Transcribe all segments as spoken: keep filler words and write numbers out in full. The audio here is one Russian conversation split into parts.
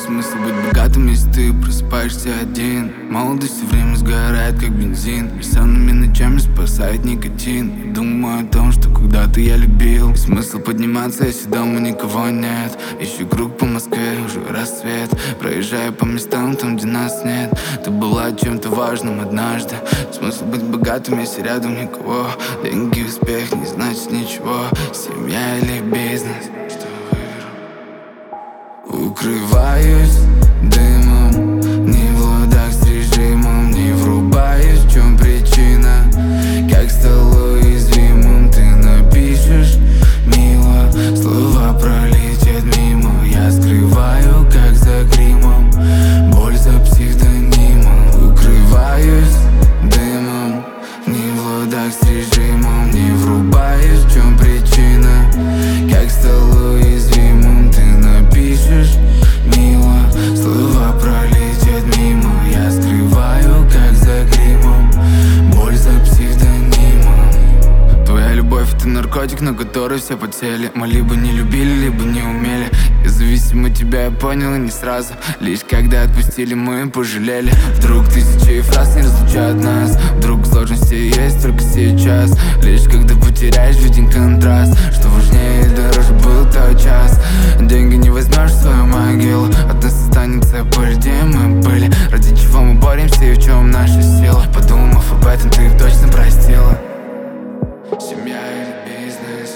смысл быть богатым, если ты просыпаешься один? Молодость время сгорает, как бензин. Бессонными ночами спасает никотин. И думаю о том, что когда-то я любил. И смысл подниматься, если дома никого нет. Ищу круг по Москве, уже рассвет. Проезжаю по местам, там, где нас нет. Ты была чем-то важным однажды. Смысл быть богатым, если рядом никого. Деньги, успех, не значит ничего. Семья или бизнес, что выберу? Укрываюсь дымом, не в ладах с режимом. Не врубаюсь, в чем причина. Как стал уязвимым, ты напишешь мило. Слова пролетят мимо. Я скрываю, как за гримом, боль за псевдонимом. Укрываюсь дымом, не в ладах с режимом. Не врубаюсь, в чем причина. Как стал уязвимым, ты напишешь мило. Слова пролетят мимо. Я скрываю, как за гримом, боль за псевдонимом. Твоя любовь — это наркотик, на который все подсели. Мы либо не любили, либо не умели. Я зависим от тебя, я понял, и не сразу. Лишь когда отпустили, мы пожалели. Вдруг тысячи фраз не разлучают нас. Вдруг сложности есть только сейчас. Лишь когда потеряешь, виден контраст. Что важнее и дороже был тот час. Деньги не возьмешь в свою могилу. От нас останется пыль, где мы были. Ради чего мы боремся и в чем наша сила. Подумав об этом, ты их точно простила. Семья или бизнес?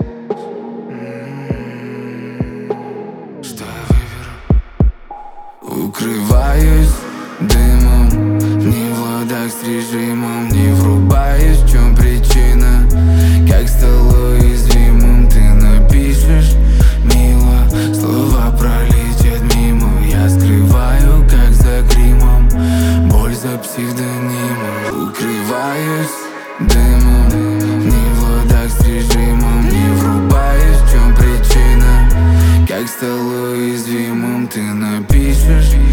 М-м-м. Что я выберу? Укрываюсь дымом, не в ладах с режимом. Не врубаюсь, в чем причина. Как стал уязвимым, ты напишешь мило. Слова пролетят мимо. Я скрываю, как за гримом, боль за псевдонимом. Укрываюсь дымом, не в ладах с режимом. Не врубаюсь, в чем причина. Как стал уязвимым, ты напишешь